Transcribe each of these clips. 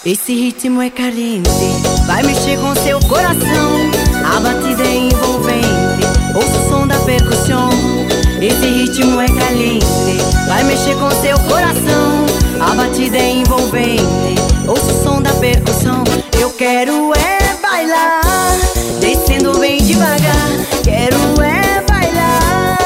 Esse ritmo é caliente, vai mexer com seu coração. A batida é envolvente, ouça o som da percussão. Esse ritmo é caliente, vai mexer com seu coração. A batida é envolvente, ouça o som da percussão. Eu quero é bailar, descendo bem devagar. Quero é bailar,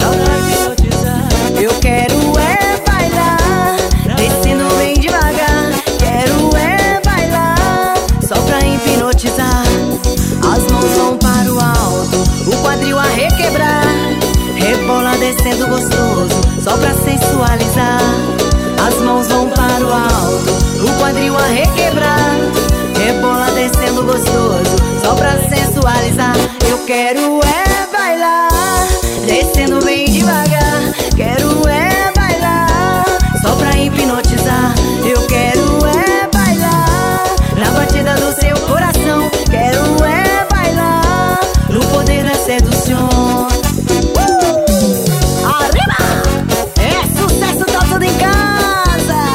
eu quero é bailar, descendo bem devagar. Quero é bailar, só pra hipnotizar. As mãos vão para o alto, o quadril a requebrar. Rebola descendo gostoso, só pra sensualizar. As mãos vão para o alto, o quadril a requebrar. Rebola descendo gostoso, só pra sensualizar. Eu quero é bailar, descendo bem devagar. Quero é bailar, só pra hipnotizar. Eu quero é bailar, na batida do seu coração. Quero é bailar, no poder da sedução. Arriba! É sucesso, tá tudo em casa.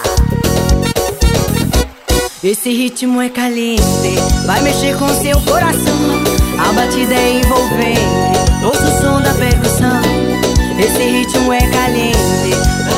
Esse ritmo é caliente, vai mexer com seu coração. A batida é envolvente, ouça o som da percussão. Esse ritmo é caliente,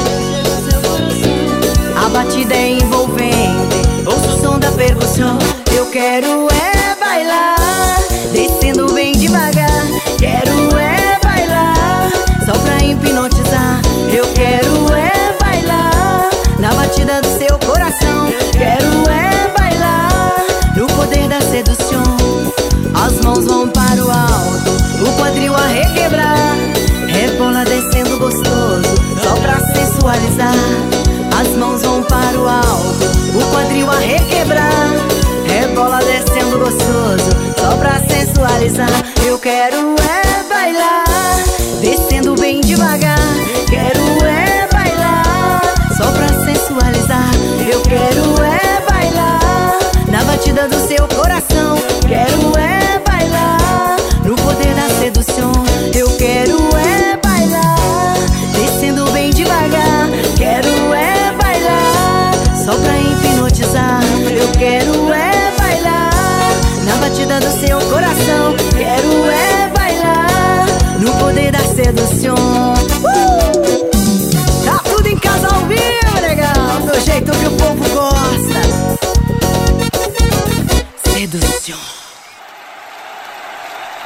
a batida é envolvente, ouça o som da percussão. Eu quero é bailar, descendo bem devagar. Quero é bailar, só pra hipnotizar. Eu quero é bailar, na batida do seu coração. Quero é bailar, no poder da sedução. As mãos vão para o alto, o quadril a requebrar. Rebola descendo gostoso, só pra sensualizar. As mãos vão para o alto, o quadril a requebrar. Rebola descendo gostoso, só pra sensualizar. Eu quero é bailar, descendo bem devagar. Quero é bailar, só pra sensualizar. Eu quero é bailar, na batida do seu coração. Quero é bailar, no poder da sedução. Eu quero é bailar, descendo bem devagar. Quero é bailar, só pra hipnotizar. Eu quero é bailar, na batida do seu coração.